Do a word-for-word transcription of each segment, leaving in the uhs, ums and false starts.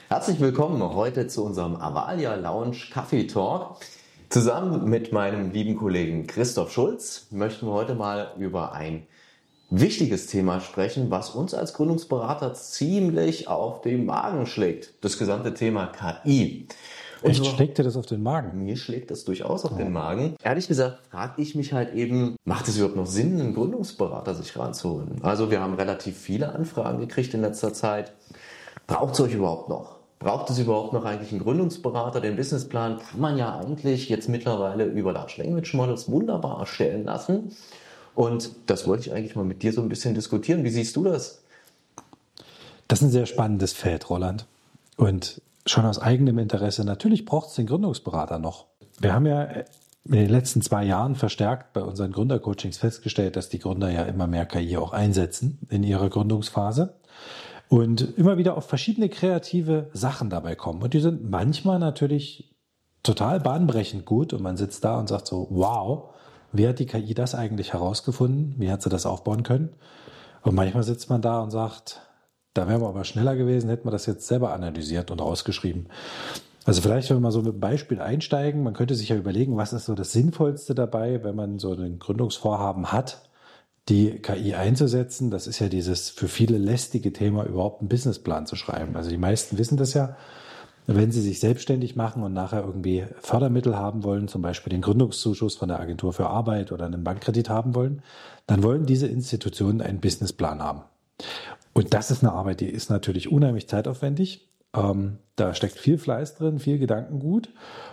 Herzlich willkommen heute zu unserem Avalia Lounge Kaffee Talk. Zusammen mit meinem lieben Kollegen Christoph Schulz möchten wir heute mal über ein wichtiges Thema sprechen, was uns als Gründungsberater ziemlich auf den Magen schlägt. Das gesamte Thema K I. Und Echt, so, schlägt dir das auf den Magen? Mir schlägt das durchaus auf oh. den Magen. Ehrlich gesagt frage ich mich halt eben, macht es überhaupt noch Sinn, einen Gründungsberater sich ranzuholen? Also wir haben relativ viele Anfragen gekriegt in letzter Zeit. Braucht es euch überhaupt noch? Braucht es überhaupt noch eigentlich einen Gründungsberater? Den Businessplan kann man ja eigentlich jetzt mittlerweile über Large Language Models wunderbar erstellen lassen. Und das wollte ich eigentlich mal mit dir so ein bisschen diskutieren. Wie siehst du das? Das ist ein sehr spannendes Feld, Roland. Und schon aus eigenem Interesse. Natürlich braucht es den Gründungsberater noch. Wir haben ja in den letzten zwei Jahren verstärkt bei unseren Gründercoachings festgestellt, dass die Gründer ja immer mehr K I auch einsetzen in ihrer Gründungsphase. Und immer wieder auf verschiedene kreative Sachen dabei kommen. Und die sind manchmal natürlich total bahnbrechend gut. Und man sitzt da und sagt so, wow, wie hat die K I das eigentlich herausgefunden? Wie hat sie das aufbauen können? Und manchmal sitzt man da und sagt, da wären wir aber schneller gewesen, hätten wir das jetzt selber analysiert und rausgeschrieben. Also vielleicht, wenn wir mal so mit einem Beispiel einsteigen, man könnte sich ja überlegen, was ist so das Sinnvollste dabei, wenn man so ein Gründungsvorhaben hat, die K I einzusetzen. Das ist ja dieses für viele lästige Thema, überhaupt einen Businessplan zu schreiben. Also die meisten wissen das ja, wenn sie sich selbstständig machen und nachher irgendwie Fördermittel haben wollen, zum Beispiel den Gründungszuschuss von der Agentur für Arbeit oder einen Bankkredit haben wollen, dann wollen diese Institutionen einen Businessplan haben. Und das ist eine Arbeit, die ist natürlich unheimlich zeitaufwendig. Ähm, da steckt viel Fleiß drin, viel Gedankengut.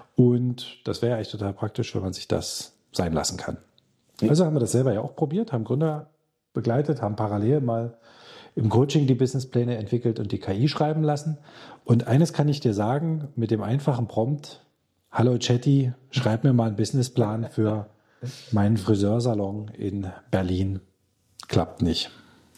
Und das wäre eigentlich total praktisch, wenn man sich das sein lassen kann. Also haben wir das selber ja auch probiert, haben Gründer begleitet, haben parallel mal im Coaching die Businesspläne entwickelt und die K I schreiben lassen. Und eines kann ich dir sagen, mit dem einfachen Prompt, hallo Chatty, schreib mir mal einen Businessplan für meinen Friseursalon in Berlin. Klappt nicht.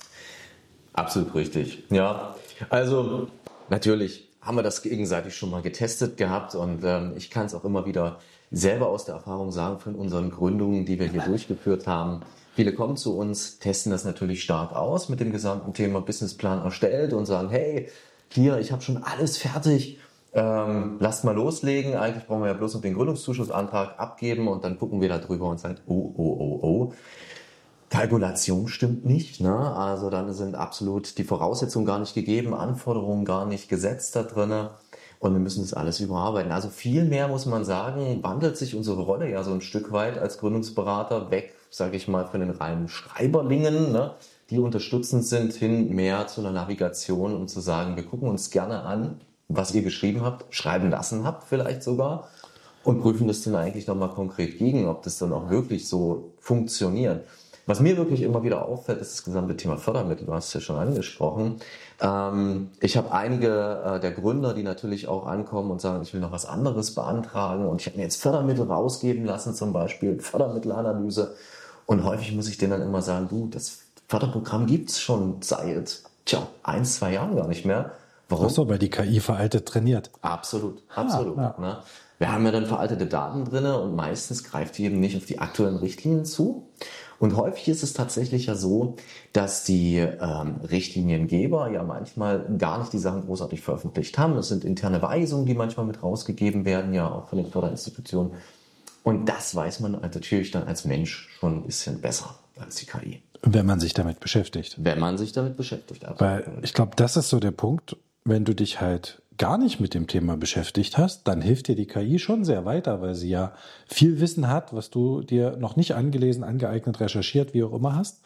Absolut richtig. Ja, also natürlich haben wir das gegenseitig schon mal getestet gehabt und ähm, ich kann es auch immer wieder selber aus der Erfahrung sagen von unseren Gründungen, die wir hier durchgeführt haben. Viele kommen zu uns, testen das natürlich stark aus mit dem gesamten Thema Businessplan erstellt und sagen, hey, hier, ich habe schon alles fertig, ähm, lasst mal loslegen. Eigentlich brauchen wir ja bloß noch den Gründungszuschussantrag abgeben und dann gucken wir da drüber und sagen, oh, oh, oh, oh. Kalkulation stimmt nicht, ne? Also dann sind absolut die Voraussetzungen gar nicht gegeben, Anforderungen gar nicht gesetzt da drinne und wir müssen das alles überarbeiten. Also viel mehr muss man sagen, wandelt sich unsere Rolle ja so ein Stück weit als Gründungsberater weg, sage ich mal, von den reinen Schreiberlingen, ne? Die unterstützend sind, hin mehr zu einer Navigation, um zu sagen, wir gucken uns gerne an, was ihr geschrieben habt, schreiben lassen habt vielleicht sogar und prüfen das dann eigentlich nochmal konkret gegen, ob das dann auch wirklich so funktioniert. Was mir wirklich immer wieder auffällt, ist das gesamte Thema Fördermittel. Du hast es ja schon angesprochen. Ähm, ich habe einige äh, der Gründer, die natürlich auch ankommen und sagen, ich will noch was anderes beantragen und ich habe mir jetzt Fördermittel rausgeben lassen, zum Beispiel Fördermittelanalyse. Und häufig muss ich denen dann immer sagen, du, das Förderprogramm gibt's schon seit tja, ein, zwei Jahren gar nicht mehr. Warum? Ach so, weil die K I veraltet trainiert. Absolut, absolut. Ah, ja. Ne? Wir haben ja dann veraltete Daten drin und meistens greift die eben nicht auf die aktuellen Richtlinien zu. Und häufig ist es tatsächlich ja so, dass die ähm, Richtliniengeber ja manchmal gar nicht die Sachen großartig veröffentlicht haben. Das sind interne Weisungen, die manchmal mit rausgegeben werden, ja auch von den Förderinstitutionen. Und das weiß man natürlich dann als Mensch schon ein bisschen besser als die K I. Wenn man sich damit beschäftigt. Wenn man sich damit beschäftigt. Absolut. Weil ich glaube, das ist so der Punkt, wenn du dich halt gar nicht mit dem Thema beschäftigt hast, dann hilft dir die K I schon sehr weiter, weil sie ja viel Wissen hat, was du dir noch nicht angelesen, angeeignet, recherchiert, wie auch immer hast.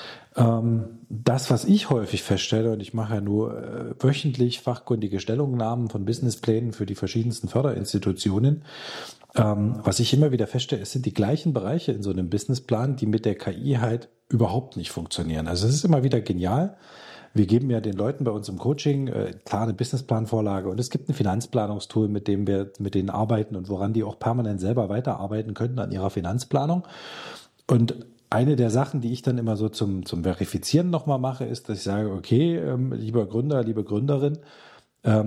Ähm, das, was ich häufig feststelle, und ich mache ja nur äh, wöchentlich fachkundige Stellungnahmen von Businessplänen für die verschiedensten Förderinstitutionen, ähm, was ich immer wieder feststelle, es sind die gleichen Bereiche in so einem Businessplan, die mit der K I halt überhaupt nicht funktionieren. Also es ist immer wieder genial. Wir geben ja den Leuten bei uns im Coaching äh, klar eine Businessplanvorlage und es gibt ein Finanzplanungstool, mit dem wir mit denen arbeiten und woran die auch permanent selber weiterarbeiten könnten an ihrer Finanzplanung. Und eine der Sachen, die ich dann immer so zum, zum Verifizieren nochmal mache, ist, dass ich sage, okay, ähm, lieber Gründer, liebe Gründerin, ähm,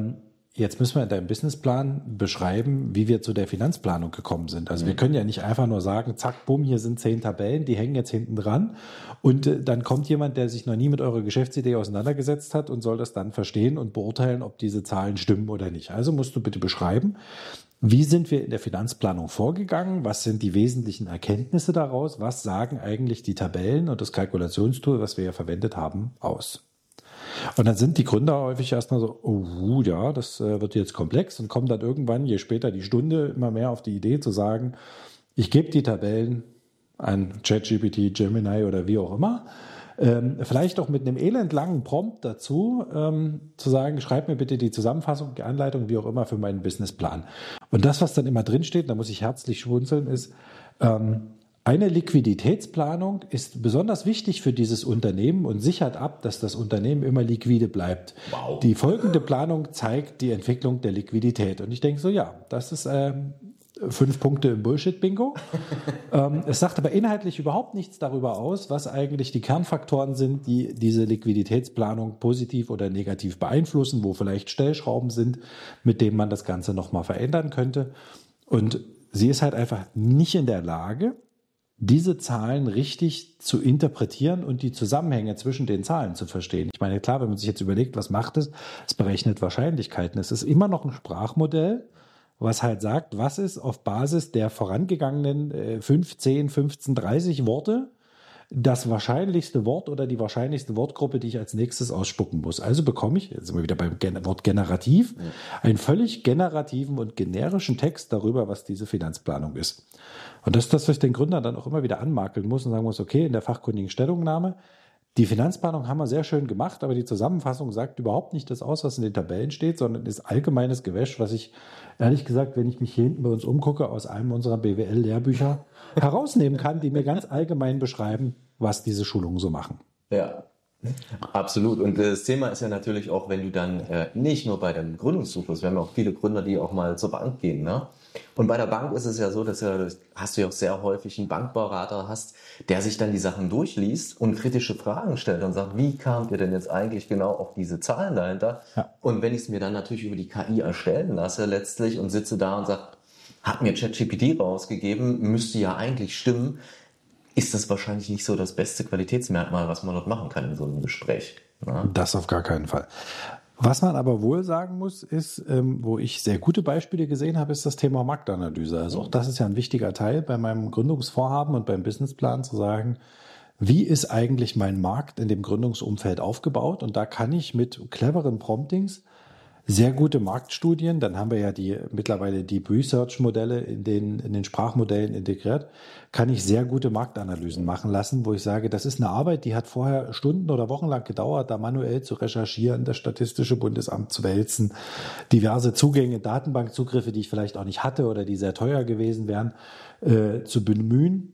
jetzt müssen wir in deinem Businessplan beschreiben, wie wir zu der Finanzplanung gekommen sind. Also mhm. wir können ja nicht einfach nur sagen, zack, bumm, hier sind zehn Tabellen, die hängen jetzt hinten dran und äh, dann kommt jemand, der sich noch nie mit eurer Geschäftsidee auseinandergesetzt hat und soll das dann verstehen und beurteilen, ob diese Zahlen stimmen oder nicht. Also musst du bitte beschreiben, wie sind wir in der Finanzplanung vorgegangen, was sind die wesentlichen Erkenntnisse daraus, was sagen eigentlich die Tabellen und das Kalkulationstool, was wir ja verwendet haben, aus. Und dann sind die Gründer häufig erstmal so, oh ja, das äh, wird jetzt komplex und kommen dann irgendwann, je später die Stunde, immer mehr auf die Idee zu sagen, ich gebe die Tabellen an ChatGPT, Gemini oder wie auch immer, ähm, vielleicht auch mit einem elendlangen Prompt dazu, ähm, zu sagen, schreib mir bitte die Zusammenfassung, die Anleitung, wie auch immer, für meinen Businessplan. Und das, was dann immer drinsteht, da muss ich herzlich schmunzeln, ist, ähm, eine Liquiditätsplanung ist besonders wichtig für dieses Unternehmen und sichert ab, dass das Unternehmen immer liquide bleibt. Wow. Die folgende Planung zeigt die Entwicklung der Liquidität. Und ich denke so, ja, das ist ähm, fünf Punkte im Bullshit-Bingo. ähm, es sagt aber inhaltlich überhaupt nichts darüber aus, was eigentlich die Kernfaktoren sind, die diese Liquiditätsplanung positiv oder negativ beeinflussen, wo vielleicht Stellschrauben sind, mit denen man das Ganze nochmal verändern könnte. Und sie ist halt einfach nicht in der Lage, diese Zahlen richtig zu interpretieren und die Zusammenhänge zwischen den Zahlen zu verstehen. Ich meine, klar, wenn man sich jetzt überlegt, was macht es? Es berechnet Wahrscheinlichkeiten. Es ist immer noch ein Sprachmodell, was halt sagt, was ist auf Basis der vorangegangenen äh, fünf, zehn, fünfzehn, dreißig Worte das wahrscheinlichste Wort oder die wahrscheinlichste Wortgruppe, die ich als nächstes ausspucken muss. Also bekomme ich, jetzt sind wir wieder beim Gen- Wort generativ, ja. einen völlig generativen und generischen Text darüber, was diese Finanzplanung ist. Und das ist das, was ich den Gründern dann auch immer wieder anmakeln muss und sagen muss, okay, in der fachkundigen Stellungnahme, die Finanzplanung haben wir sehr schön gemacht, aber die Zusammenfassung sagt überhaupt nicht das aus, was in den Tabellen steht, sondern ist allgemeines Gewäsch, was ich, ehrlich gesagt, wenn ich mich hier hinten bei uns umgucke, aus einem unserer B W L-Lehrbücher herausnehmen kann, die mir ganz allgemein beschreiben, was diese Schulungen so machen. Ja, absolut. Und das Thema ist ja natürlich auch, wenn du dann äh, nicht nur bei dem Gründungszyklus, wir haben ja auch viele Gründer, die auch mal zur Bank gehen, ne? Und bei der Bank ist es ja so, dass ja, hast du ja auch sehr häufig einen Bankberater hast, der sich dann die Sachen durchliest und kritische Fragen stellt und sagt, wie kamt ihr denn jetzt eigentlich genau auf diese Zahlen dahinter? Ja. Und wenn ich es mir dann natürlich über die K I erstellen lasse letztlich und sitze da und sage, hat mir ChatGPT rausgegeben, müsste ja eigentlich stimmen, ist das wahrscheinlich nicht so das beste Qualitätsmerkmal, was man dort machen kann in so einem Gespräch. Ja? Das auf gar keinen Fall. Was man aber wohl sagen muss, ist, ähm, wo ich sehr gute Beispiele gesehen habe, ist das Thema Marktanalyse. Also auch das ist ja ein wichtiger Teil bei meinem Gründungsvorhaben und beim Businessplan zu sagen, wie ist eigentlich mein Markt in dem Gründungsumfeld aufgebaut? Und da kann ich mit cleveren Promptings sehr gute Marktstudien, dann haben wir ja die mittlerweile Deep Research Modelle in den, in den Sprachmodellen integriert, kann ich sehr gute Marktanalysen machen lassen, wo ich sage, das ist eine Arbeit, die hat vorher Stunden oder Wochen lang gedauert, da manuell zu recherchieren, das Statistische Bundesamt zu wälzen, diverse Zugänge, Datenbankzugriffe, die ich vielleicht auch nicht hatte oder die sehr teuer gewesen wären, äh, zu bemühen.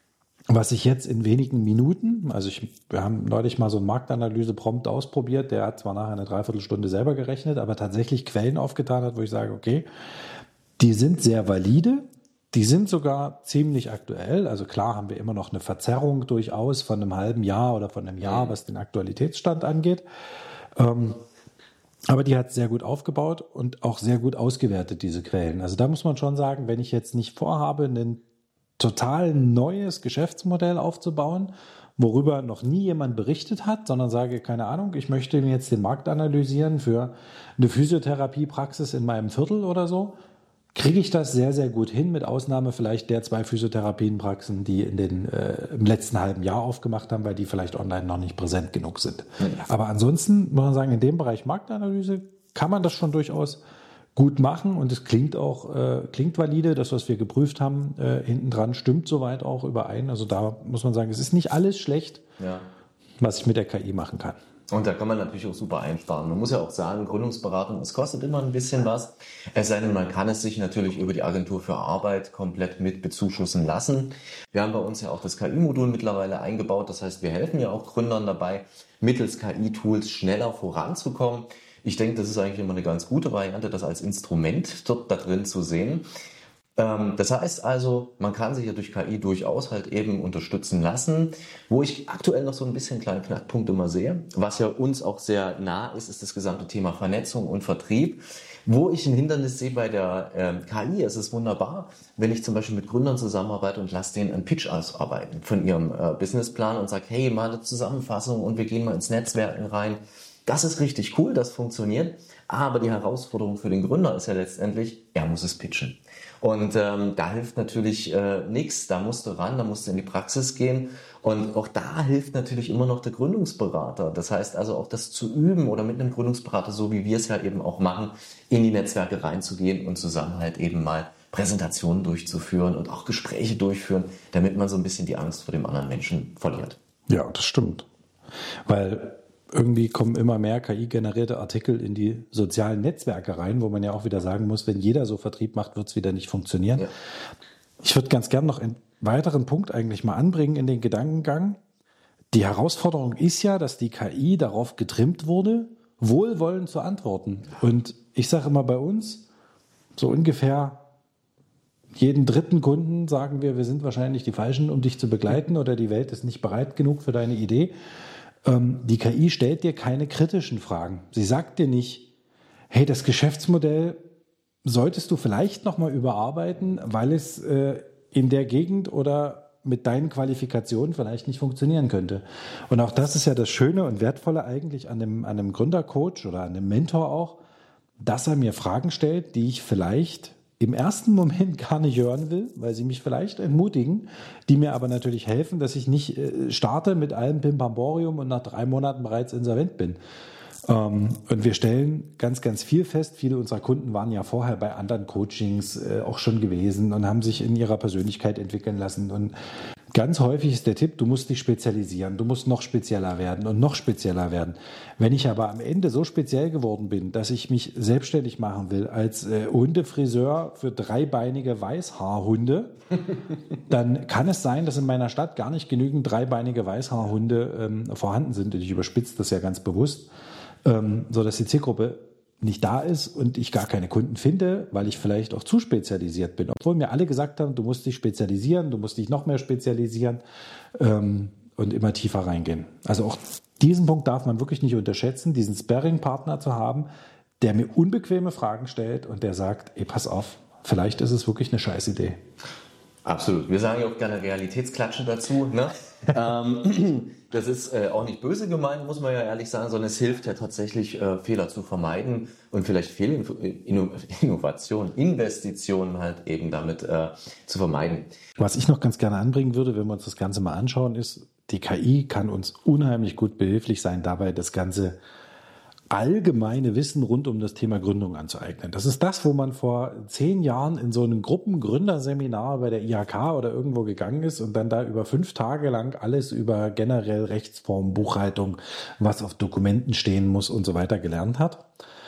Was ich jetzt in wenigen Minuten, also ich, wir haben neulich mal so einen Marktanalyse-Prompt ausprobiert, der hat zwar nachher eine Dreiviertelstunde selber gerechnet, aber tatsächlich Quellen aufgetan hat, wo ich sage, okay, die sind sehr valide, die sind sogar ziemlich aktuell, also klar haben wir immer noch eine Verzerrung durchaus von einem halben Jahr oder von einem Jahr, was den Aktualitätsstand angeht, ähm, aber die hat sehr gut aufgebaut und auch sehr gut ausgewertet, diese Quellen. Also da muss man schon sagen, wenn ich jetzt nicht vorhabe, einen total neues Geschäftsmodell aufzubauen, worüber noch nie jemand berichtet hat, sondern sage, keine Ahnung, ich möchte mir jetzt den Markt analysieren für eine Physiotherapiepraxis in meinem Viertel oder so, kriege ich das sehr, sehr gut hin, mit Ausnahme vielleicht der zwei Physiotherapienpraxen, die in den, äh, im letzten halben Jahr aufgemacht haben, weil die vielleicht online noch nicht präsent genug sind. Mhm. Aber ansonsten muss man sagen, in dem Bereich Marktanalyse kann man das schon durchaus gut machen und es klingt auch, äh, klingt valide, das, was wir geprüft haben, äh, hinten dran stimmt soweit auch überein. Also da muss man sagen, es ist nicht alles schlecht, ja, was ich mit der K I machen kann. Und da kann man natürlich auch super einsparen. Man muss ja auch sagen, Gründungsberatung, es kostet immer ein bisschen was. Es sei denn, man kann es sich natürlich über die Agentur für Arbeit komplett mit bezuschussen lassen. Wir haben bei uns ja auch das K I-Modul mittlerweile eingebaut. Das heißt, wir helfen ja auch Gründern dabei, mittels K I-Tools schneller voranzukommen. Ich denke, das ist eigentlich immer eine ganz gute Variante, das als Instrument dort da drin zu sehen. Ähm, das heißt also, man kann sich ja durch K I durchaus halt eben unterstützen lassen. Wo ich aktuell noch so ein bisschen kleine Knackpunkte mal sehe, was ja uns auch sehr nah ist, ist das gesamte Thema Vernetzung und Vertrieb. Wo ich ein Hindernis sehe bei der ähm, K I, ist es wunderbar, wenn ich zum Beispiel mit Gründern zusammenarbeite und lasse denen einen Pitch ausarbeiten von ihrem äh, Businessplan und sage, hey, mal eine Zusammenfassung und wir gehen mal ins Netzwerken rein. Das ist richtig cool, das funktioniert, aber die Herausforderung für den Gründer ist ja letztendlich, er muss es pitchen. Und ähm, da hilft natürlich äh, nichts, da musst du ran, da musst du in die Praxis gehen und auch da hilft natürlich immer noch der Gründungsberater. Das heißt also auch das zu üben oder mit einem Gründungsberater, so wie wir es ja eben auch machen, in die Netzwerke reinzugehen und zusammen halt eben mal Präsentationen durchzuführen und auch Gespräche durchführen, damit man so ein bisschen die Angst vor dem anderen Menschen verliert. Ja, das stimmt. Weil irgendwie kommen immer mehr K I-generierte Artikel in die sozialen Netzwerke rein, wo man ja auch wieder sagen muss, wenn jeder so Vertrieb macht, wird es wieder nicht funktionieren. Ja. Ich würde ganz gern noch einen weiteren Punkt eigentlich mal anbringen in den Gedankengang. Die Herausforderung ist ja, dass die K I darauf getrimmt wurde, wohlwollend zu antworten. Und ich sage immer bei uns, so ungefähr jeden dritten Kunden sagen wir, wir sind wahrscheinlich die Falschen, um dich zu begleiten oder die Welt ist nicht bereit genug für deine Idee. Die K I stellt dir keine kritischen Fragen. Sie sagt dir nicht, hey, das Geschäftsmodell solltest du vielleicht nochmal überarbeiten, weil es äh, in der Gegend oder mit deinen Qualifikationen vielleicht nicht funktionieren könnte. Und auch das ist ja das Schöne und Wertvolle eigentlich an einem, an einem Gründercoach oder an einem Mentor auch, dass er mir Fragen stellt, die ich vielleicht im ersten Moment gar nicht hören will, weil sie mich vielleicht entmutigen, die mir aber natürlich helfen, dass ich nicht äh, starte mit allem Pimpamborium und nach drei Monaten bereits insolvent bin. Ähm, und wir stellen ganz, ganz viel fest. Viele unserer Kunden waren ja vorher bei anderen Coachings äh, auch schon gewesen und haben sich in ihrer Persönlichkeit entwickeln lassen. Und ganz häufig ist der Tipp, du musst dich spezialisieren, du musst noch spezieller werden und noch spezieller werden. Wenn ich aber am Ende so speziell geworden bin, dass ich mich selbstständig machen will als äh, Hundefriseur für dreibeinige Weißhaarhunde, dann kann es sein, dass in meiner Stadt gar nicht genügend dreibeinige Weißhaarhunde ähm, vorhanden sind. Und ich überspitze das ja ganz bewusst, ähm, so dass die Zielgruppe nicht da ist und ich gar keine Kunden finde, weil ich vielleicht auch zu spezialisiert bin. Obwohl mir alle gesagt haben, du musst dich spezialisieren, du musst dich noch mehr spezialisieren ähm, und immer tiefer reingehen. Also auch diesen Punkt darf man wirklich nicht unterschätzen, diesen Sparring-Partner zu haben, der mir unbequeme Fragen stellt und der sagt, ey, pass auf, vielleicht ist es wirklich eine Scheißidee. Absolut. Wir sagen ja auch gerne Realitätsklatsche dazu. Ne? ähm, das ist äh, auch nicht böse gemeint, muss man ja ehrlich sagen, sondern es hilft ja tatsächlich, äh, Fehler zu vermeiden und vielleicht Fehlinnovationen, Investitionen halt eben damit äh, zu vermeiden. Was ich noch ganz gerne anbringen würde, wenn wir uns das Ganze mal anschauen, ist, die K I kann uns unheimlich gut behilflich sein, dabei das Ganze allgemeine Wissen rund um das Thema Gründung anzueignen. Das ist das, wo man vor zehn Jahren in so einem Gruppengründerseminar bei der I H K oder irgendwo gegangen ist und dann da über fünf Tage lang alles über generell Rechtsform, Buchhaltung, was auf Dokumenten stehen muss und so weiter gelernt hat.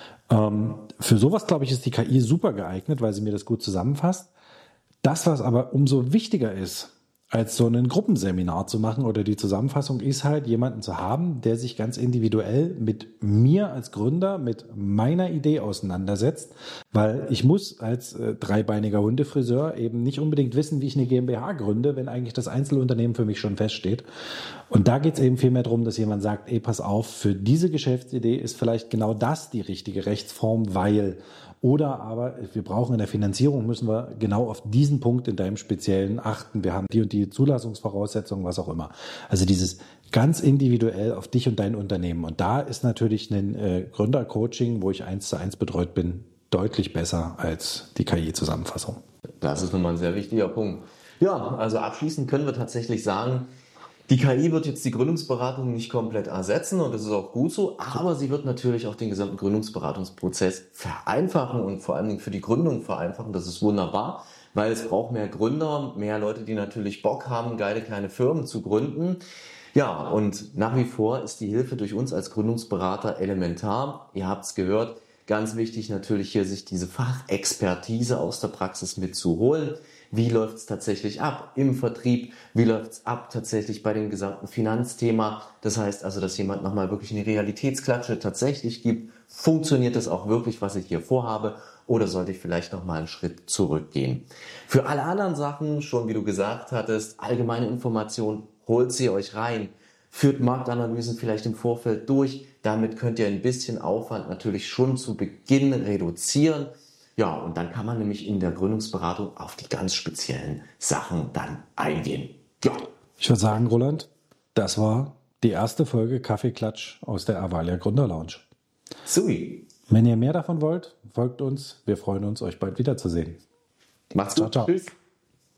Ähm, für sowas, glaube ich, ist die K I super geeignet, weil sie mir das gut zusammenfasst. Das, was aber umso wichtiger ist, als so ein Gruppenseminar zu machen oder die Zusammenfassung ist halt, jemanden zu haben, der sich ganz individuell mit mir als Gründer, mit meiner Idee auseinandersetzt, weil ich muss als äh, dreibeiniger Hundefriseur eben nicht unbedingt wissen, wie ich eine GmbH gründe, wenn eigentlich das Einzelunternehmen für mich schon feststeht. Und da geht es eben viel mehr darum, dass jemand sagt, ey, pass auf, für diese Geschäftsidee ist vielleicht genau das die richtige Rechtsform, weil... Oder aber wir brauchen in der Finanzierung, müssen wir genau auf diesen Punkt in deinem Speziellen achten. Wir haben die und die Zulassungsvoraussetzungen, was auch immer. Also dieses ganz individuell auf dich und dein Unternehmen. Und da ist natürlich ein äh, Gründercoaching, wo ich eins zu eins betreut bin, deutlich besser als die K I-Zusammenfassung. Das ist nochmal ein sehr wichtiger Punkt. Ja, also abschließend können wir tatsächlich sagen, die K I wird jetzt die Gründungsberatung nicht komplett ersetzen und das ist auch gut so, aber sie wird natürlich auch den gesamten Gründungsberatungsprozess vereinfachen und vor allen Dingen für die Gründung vereinfachen. Das ist wunderbar, weil es braucht mehr Gründer, mehr Leute, die natürlich Bock haben, geile kleine Firmen zu gründen. Ja, und nach wie vor ist die Hilfe durch uns als Gründungsberater elementar. Ihr habt es gehört, ganz wichtig natürlich hier sich diese Fachexpertise aus der Praxis mitzuholen. Wie läuft es tatsächlich ab im Vertrieb? Wie läuft es ab tatsächlich bei dem gesamten Finanzthema? Das heißt also, dass jemand nochmal wirklich eine Realitätsklatsche tatsächlich gibt. Funktioniert das auch wirklich, was ich hier vorhabe? Oder sollte ich vielleicht nochmal einen Schritt zurückgehen? Für alle anderen Sachen, schon wie du gesagt hattest, allgemeine Informationen, holt sie euch rein. führt Marktanalysen vielleicht im Vorfeld durch. Damit könnt ihr ein bisschen Aufwand natürlich schon zu Beginn reduzieren. Ja, und dann kann man nämlich in der Gründungsberatung auf die ganz speziellen Sachen dann eingehen. Ja. Ich würde sagen, Roland, das war die erste Folge Kaffeeklatsch aus der Avalia Gründer Lounge. Sui. Wenn ihr mehr davon wollt, folgt uns. Wir freuen uns, euch bald wiederzusehen. Macht's Ciao, gut. ciao. Tschüss.